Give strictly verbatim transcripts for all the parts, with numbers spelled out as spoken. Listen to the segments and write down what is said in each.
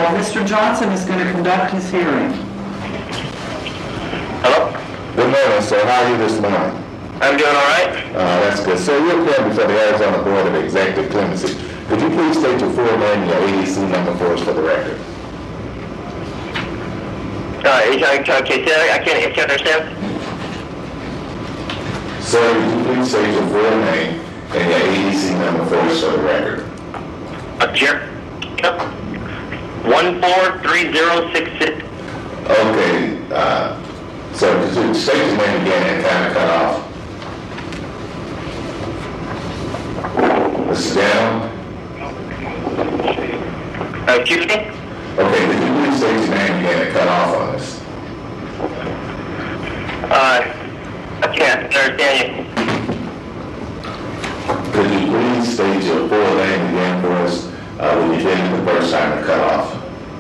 Mister Johnson is going to conduct his hearing. Hello? Good morning, sir. How are you this morning? I'm doing all right. Uh, that's good. Sir, you're appearing before the Arizona Board of Executive Clemency. Could you please state your full name and your A D C number for us for the record? Uh, okay, okay, say that. I can't, I can't understand. Sir, could you please state your full name and your A D C number for us for the record? Uh, Jer- yep. One four three zero six six. Okay, uh, so could you state your name again and kind of cut off? Mister Down? Uh, excuse me? Okay, could you please state your name again and cut off on this? Uh, I can't understand you. Could you please state your full name again for us uh, when you did it the first time to cut off?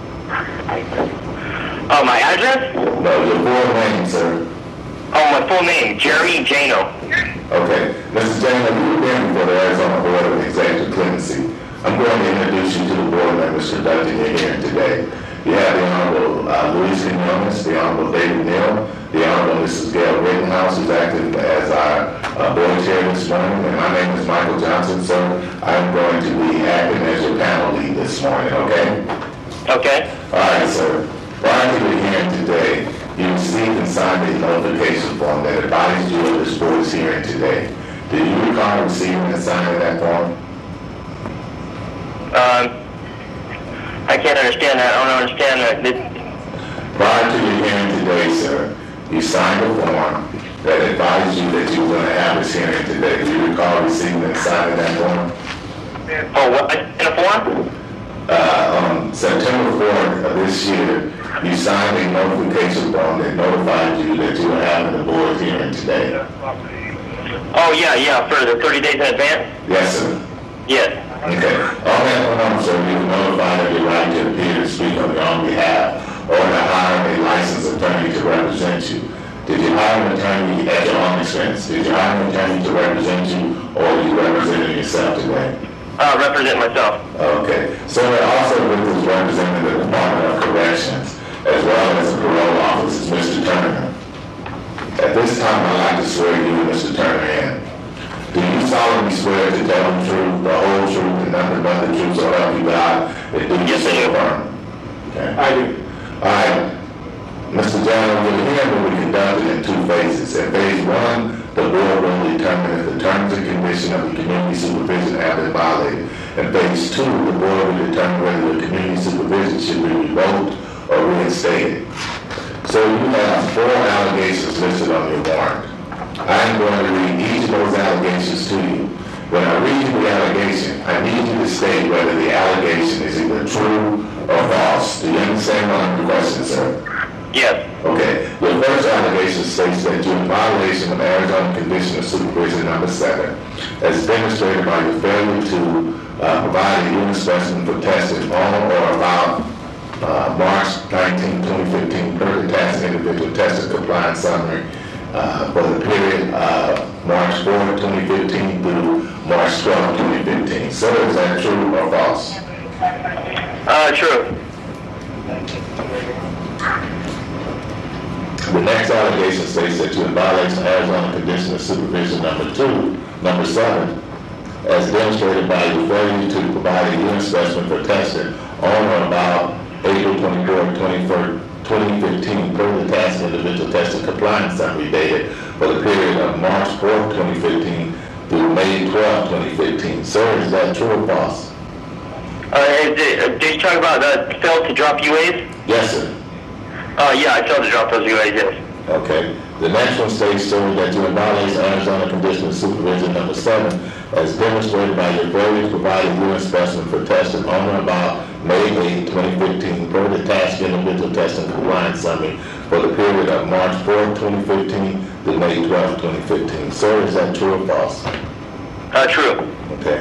Oh, my address? No, your full name, sir. Oh, my full name, Jeremy Jano. Okay. Mister Jano, you again before the Arizona Board of Executive Clemency. I'm going to introduce you to the board members conducting your hearing today. You have the Honorable uh, Luis Quinones, the Honorable David Neal, the Honorable Missus Gail Rittenhouse, who's acting as our uh, board chair this morning, and my name is Michael Johnson, sir. I'm going to be acting as your panel lead this morning, okay? Okay. All right, sir. Prior to the hearing today, you received and signed a notification form that advised you of this board's hearing today. Do you recall receiving and signing that form? Um, I can't understand that. I don't understand that. This, Prior to your hearing today, sir, you signed a form that advised you that you were going to have this hearing today. Do you recall receiving and signing that form? oh, what? In a form? Uh, on September fourth of this year, you signed a notification form that notified you that you were having the board's hearing today. Oh, yeah, yeah, for the thirty days in advance? Yes, sir. Yes. Okay. On that form, sir, you were notified of your right to appear to speak on your own behalf or to hire a licensed attorney to represent you. Did you hire an attorney at your own expense? Did you hire an attorney to represent you, or are you representing yourself today? Uh, represent myself. Okay. So also with us representing the Department of Corrections, as well as the parole office, is Mister Turner. At this time, I'd like to swear you, Mister Turner, in. Do you solemnly swear to tell the truth, the whole truth, and nothing but the truth, so help you God? That do you Yes, I so do. affirm? Okay. I do. All right. Mister Johnson, the hearing will be conducted in two phases. In phase one, the board will determine if the terms and conditions of the community supervision have been violated. In phase two, the board will determine whether the community supervision should be revoked or reinstated. So you have four allegations listed on your warrant. I am going to read each of those allegations to you. When I read you the allegation, I need you to state whether the allegation is either true or false. Do you understand what I'm requesting, sir? Yes. Okay. The first allegation states that you're in violation of Arizona Condition of Supervision number seven, as demonstrated by your failure to uh, provide a human specimen for testing on or about uh, March nineteenth, twenty fifteen, per the task individual testing compliance summary uh, for the period of March fourth, twenty fifteen through March twelfth, twenty fifteen. So is that true or false? Uh, true. The next allegation states that you in violation of Arizona Condition of Supervision number two, number seven, as demonstrated by your failure to provide a urine specimen for testing on or about April twenty-fourth, twenty fifteen, per the task individual testing compliance summary dated for the period of March fourth, twenty fifteen through May twelfth, twenty fifteen. Sir, is that true or false? Uh, did, did you talk about the failed to drop U As? Yes, sir. Uh, yeah, I failed to drop those U As, yes. Okay. The next one states, sir, that you in violation of Arizona Condition of Supervision number seven, as demonstrated by your failure to provide a urine specimen for testing on or about May eighth, twenty fifteen, per the task individual testing compliance summary for the period of March fourth, twenty fifteen to May twelfth, twenty fifteen. Sir, is that true or false? Uh, true. Okay.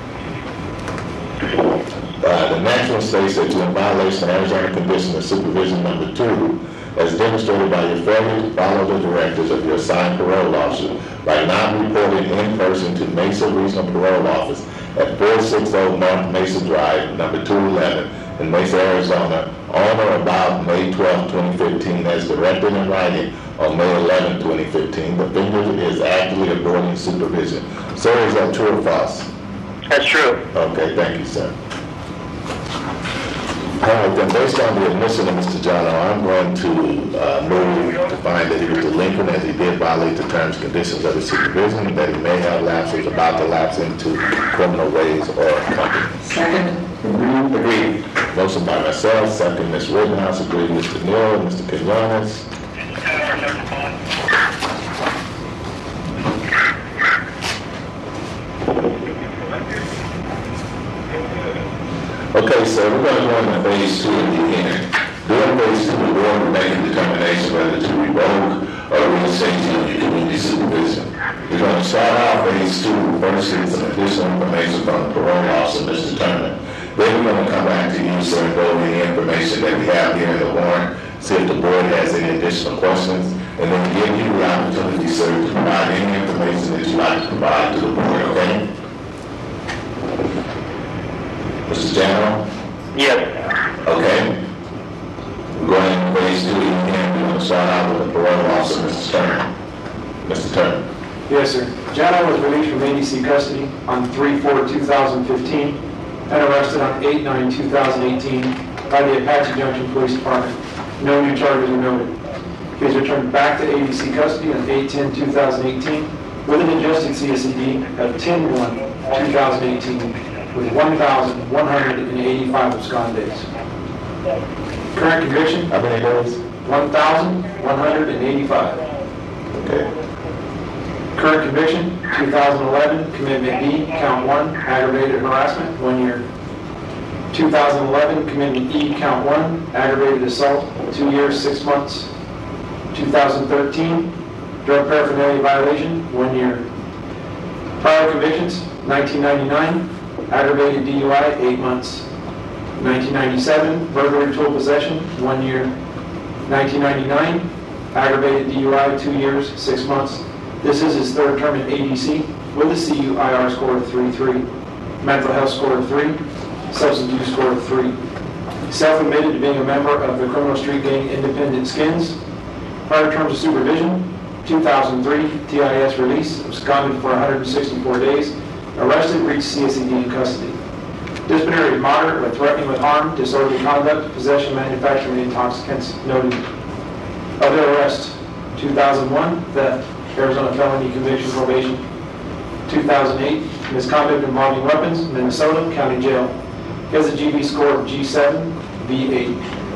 Uh, the next one states that you're in violation of Arizona Condition of Supervision number two, as demonstrated by your failure to follow the directives of your assigned parole officer by not reporting in person to Mesa Regional Parole Office at four sixty North Mesa Drive, number two eleven, in Mesa, Arizona, on or about May twelfth, twenty fifteen, as directed in writing on May eleventh, twenty fifteen. The offender is actively avoiding supervision. Sir, is that true or false? That's true. Okay, thank you, sir. All right, then, based on the admission of Mister John O., I'm going to uh, move to find that he was delinquent as he did violate the terms and conditions of his supervision, and that he may have lapsed or is about to lapse into criminal ways or company. Second. Agreed. Motion by myself, second Miz Rittenhouse, agreed Mister Neal, Mister Quinones. Okay, so we're going to go into phase two of the hearing. During phase two, the board will make a determination whether to revoke or reinstate you in your community supervision. We're going to start out phase two, first get some additional information from the parole officer, Mister Turner. Then we're going to come back to you, sir, and go over any information that we have here in the warrant, see if the board has any additional questions, and then give you the opportunity, sir, to provide any information that you'd like to provide to the board, okay? Mister General? Yes. Okay. We're going in phase two again. We're going to start out with the parole officer, Mister Turner. Mister Turner. Yes, sir. Jano was released from A D C custody on three four two thousand fifteen and arrested on eight nine two thousand eighteen by the Apache Junction Police Department. No new charges are noted. He was returned back to A D C custody on eight ten two thousand eighteen with an adjusted C S E D of ten one two thousand eighteen with one thousand one hundred eighty-five abscond days. Current conviction, How many days? one thousand one hundred eighty-five. Okay. Current conviction, two thousand eleven, commitment B, count one, aggravated harassment, one year. two thousand eleven, commitment E, count one, aggravated assault, two years, six months. two thousand thirteen, drug paraphernalia violation, one year. Prior convictions, nineteen ninety-nine, aggravated D U I, eight months. nineteen ninety-seven, burglary tool possession, one year. nineteen ninety-nine, aggravated D U I, two years, six months. This is his third term in A D C with a C U I R score of three three, mental health score of three, substance use score of three. Self-admitted to being a member of the criminal street gang Independent Skins. Prior terms of supervision, two thousand three, T I S release, absconded for one hundred sixty-four days, arrested, reached C S E D in custody. Disciplinary moderate with threatening with harm, disorderly conduct, possession, manufacturing, and intoxicants noted. Other arrest, two thousand one, theft, Arizona felony conviction probation. two thousand eight, misconduct involving weapons, Minnesota County Jail. He has a G B score of G seven, V eight.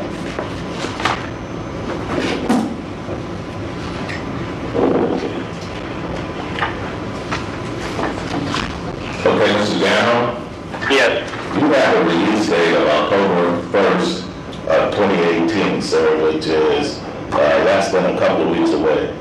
Okay, Mister Gano, Yes. you have a release date of October first, of twenty eighteen, sir, which is uh, less than a couple of weeks away.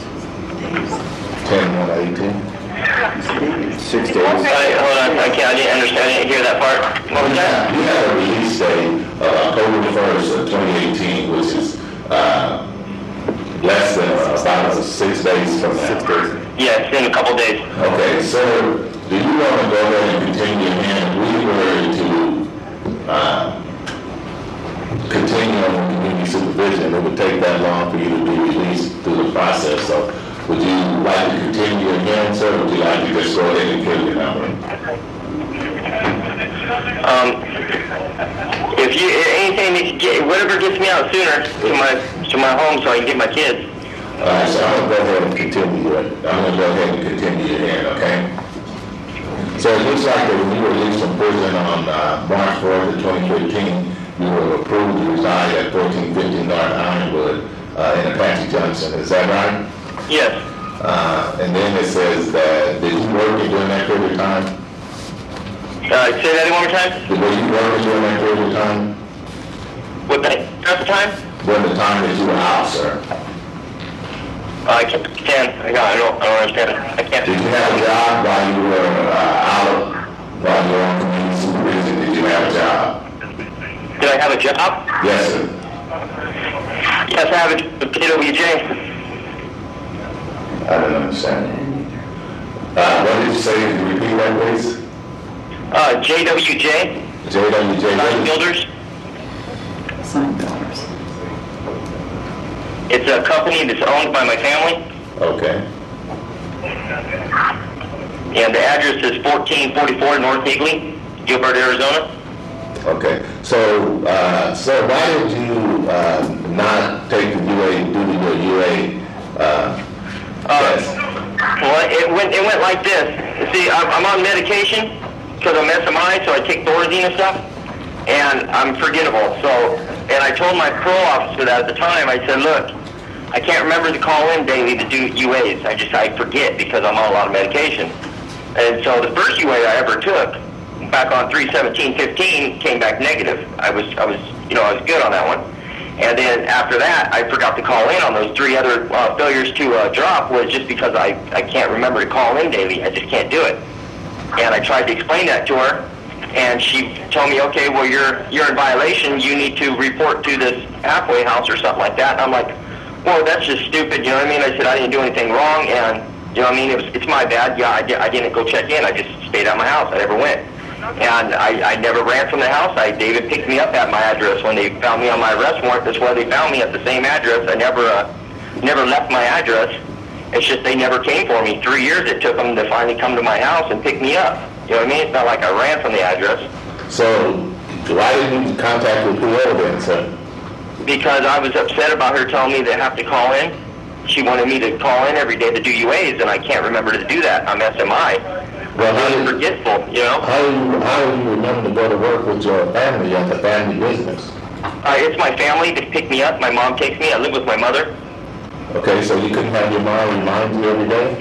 ten one eighteen? Six days. Hey, hold on. I can't. I didn't understand. I didn't hear that part. What was that? You have a release date of October first of twenty eighteen, which is uh, less than uh, about six days from now. Six days. Yes, in a couple days. Okay, so do you want to go ahead and continue your hand? We were to uh, continue on the community supervision. It would take that long for you to be released through the process. So would you like to continue your hearing, sir, or would you like to just go ahead and kill your number? Um, if you anything that you get, whatever gets me out sooner to my to my home, so I can get my kids. All right, so I'm going to go ahead and continue it. I'm going to go ahead and continue your hearing, okay? So it looks like that when you were released from prison on uh, March fourth of twenty fifteen, you were approved to reside at fourteen fifty North Ironwood uh, in Apache Junction. Is that right? Yes. Uh, and then it says that, did you work during that period of time? Uh, say that one more time. Were you working during that period of time? What the at the time? During the time that you were out, sir? Uh, I can't. can't. I got. I don't. I don't understand. I can't. Did you have a job while you were uh, out, while you were on community supervision? Did you have a job? Did I have a job? Yes, sir. Yes, I have a job. K W J. I don't understand. Uh, what did you say? Can you repeat that, please? Uh, J W J. J W J. Design Builders. It's a company that's owned by my family, Okay. and the address is fourteen forty-four North Higley, Gilbert, Arizona. Okay. So, uh, so why did you uh, not take the U A, do the U A uh, Uh, test? well, it went it went like this. See, I'm, I'm on medication because I'm S M I, so I take Thorazine and stuff, and I'm forgettable. So, and I told my parole officer that at the time. I said, look, I can't remember to call in daily to do U As. I just I forget because I'm on a lot of medication. And so the first U A I ever took, back on three seventeen fifteen, came back negative. I was I was you know I was good on that one. And then after that, I forgot to call in on those three other uh, failures to uh, drop was just because I, I can't remember to call in daily. I just can't do it. And I tried to explain that to her, and she told me, okay, well, you're you're in violation. You need to report to this halfway house or something like that. And I'm like, well, that's just stupid. You know what I mean? I said, I didn't do anything wrong, and, you know what I mean? It was, it's my bad. Yeah, I, di- I didn't go check in. I just stayed at my house. I never went. And I, I never ran from the house. I David picked me up at my address when they found me on my arrest warrant. That's why they found me at the same address. I never uh, never left my address. It's just they never came for me. Three years it took them to finally come to my house and pick me up. You know what I mean? It's not like I ran from the address. So, why didn't you contact the P O then, sir? Because I was upset about her telling me they have to call in. She wanted me to call in every day to do U As, and I can't remember to do that. I'm S M I. Well, how I'm do you, forgetful, you know? how do you, how do you remember to go to work with your family at the family business? Uh, it's my family that pick me up. My mom takes me. I live with my mother. Okay, so you couldn't have your mom remind you every day?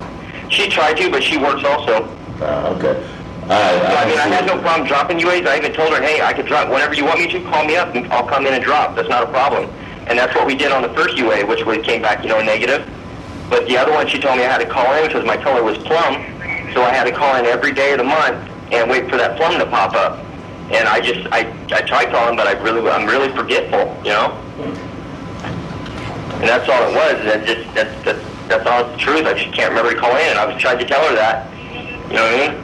She tried to, but she works also. Uh, okay. All right, So, I mean, I see. had no problem dropping U As. I even told her, hey, I could drop whenever you want me to. Call me up, and I'll come in and drop. That's not a problem. And that's what we did on the first U A, which was, came back, you know, negative. But the other one, she told me I had to call in because my color was plum. So I had to call in every day of the month and wait for that plum to pop up. And I just, I, I tried calling, but I really, I'm really forgetful, you know? And that's all it was. And just, that's, that's, that's all the truth. I just can't remember to call in. And I was trying to tell her that. You know what I mean?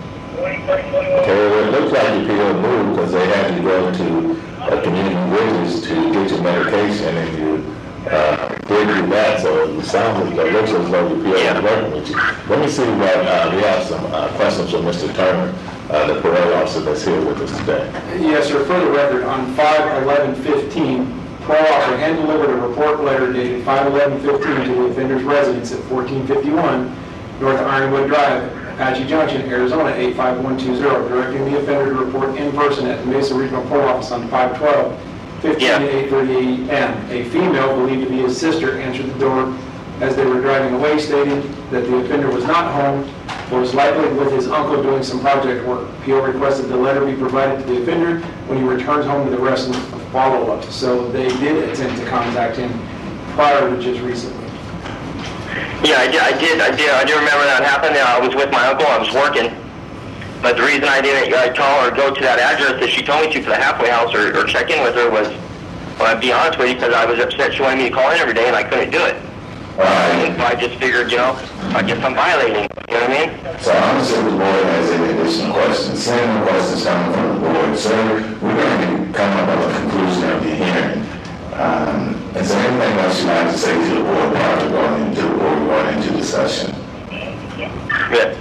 Okay, well, it looks like your P O moved because they had you go to a community witness to get your medication, and you uh, did do that. So it sounds like it looks as though your P O Yeah. is working with you. Let me see what uh, we have some uh, questions from Mister Turner, uh, the parole officer that's here with us today. Yes, sir. For the record, on five eleven fifteen, parole officer hand-delivered a report letter dated five eleven fifteen to the offender's residence at fourteen fifty-one North Ironwood Drive, Apache Junction, Arizona, eight five one two zero, directing the offender to report in person at the Mesa Regional Parole Office on five twelve fifteen Yeah. to eight thirty a m A female, believed to be his sister, answered the door as they were driving away, stating that the offender was not home, was likely with his uncle doing some project work. P O requested the letter be provided to the offender when he returns home to the rest of follow-up. So they did attempt to contact him prior to just recently. Yeah, I did, I did, I did, I do remember that happened. I was with my uncle, I was working. But the reason I didn't uh, call or go to that address that she told me to for the halfway house or, or check in with her was, well, I'd be honest with you, because I was upset she wanted me to call in every day and I couldn't do it. And so I just figured, you know, I guess I'm violating, you know what I mean? So I'm going to see if the board has any additional questions. Seeing no questions coming from the board, sir, we're going to come up with a conclusion of the hearing. Um, is there anything else you'd like to say to the board prior to going into, or going into discussion? Good.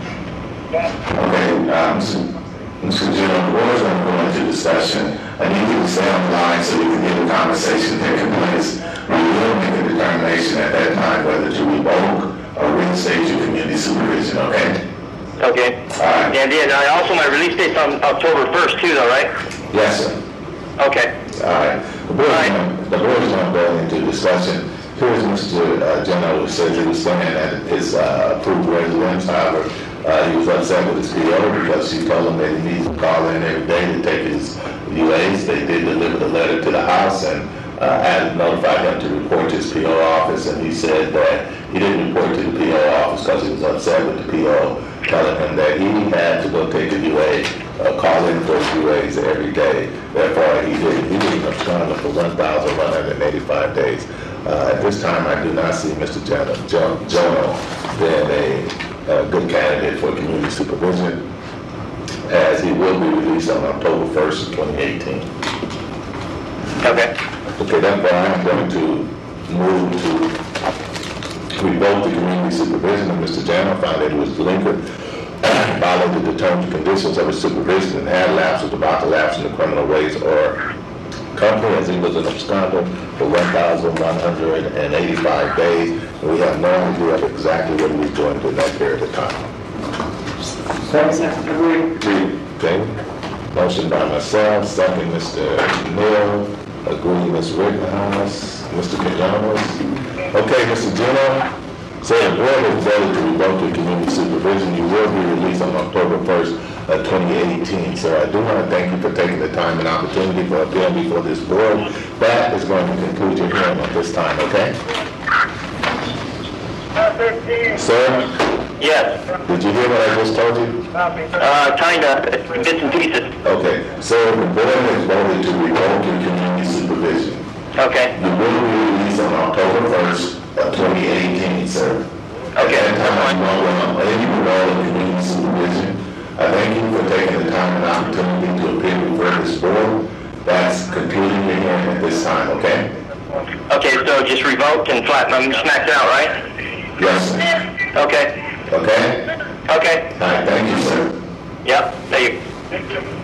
Okay, um, so, Mister General, the board is going to go into discussion. I need you to stay on the line so we can get a conversation taking place. We will make a determination at that time whether to revoke or reinstate your community supervision, okay? Okay. All right. And then I also, my release date's on October first too, though, right? Yes, sir. Okay. All right. The board, All right. the board is going to go into discussion. Here's Mister Uh, General who says he was staying at his uh, approved residence. However, uh, he was upset with his P O because she told him that he needs to call in every day to take his U As. They did deliver the letter to the house and uh, had notified him to report to his P O office, and he said that he didn't report to the P O office because he was upset with the P O, telling him that he had to go take a U A, uh, call in for his U As every day. Therefore, he didn't. He didn't come for one thousand one hundred eighty-five days. Uh, at this time, I do not see Mister Jonah, Jonah being a, a good candidate for community supervision, as he will be released on October first, twenty eighteen. Okay. Okay, therefore, I'm going to move to revoke the community supervision of Mister Jano, found that he was delinquent, violated the terms and conditions of his supervision, and had lapsed, was about to lapse in the criminal ways or company, as he was an absconder for one thousand one hundred eighty-five days. And we have no idea of exactly what he was doing during that period of time. Second. Agree. Okay. Motion by myself, second Mister Neal, agree Miz Rittenhouse, Mister McDonald. Okay, Mister Jeno, so the board has voted to revoke your community supervision. You will be released on October first, uh, twenty eighteen. So I do want to thank you for taking the time and opportunity for appearing before this board. That is going to conclude your hearing at this time, okay? Sir? Yes. Did you hear what I just told you? Uh, kinda, bits and pieces. Okay, so the board has voted to revoke your community supervision. Okay. You will be released on October first, of twenty eighteen, sir. Okay. At that time, I'm going to any role in community supervision. I thank you for taking the time and opportunity to appear before this board. That's concluding your hearing at this time, okay? Okay, so just revoked and flat, I'm smacked out, right? Yes, sir. Okay. Okay? Okay. All right, thank you, sir. Yep, thank you.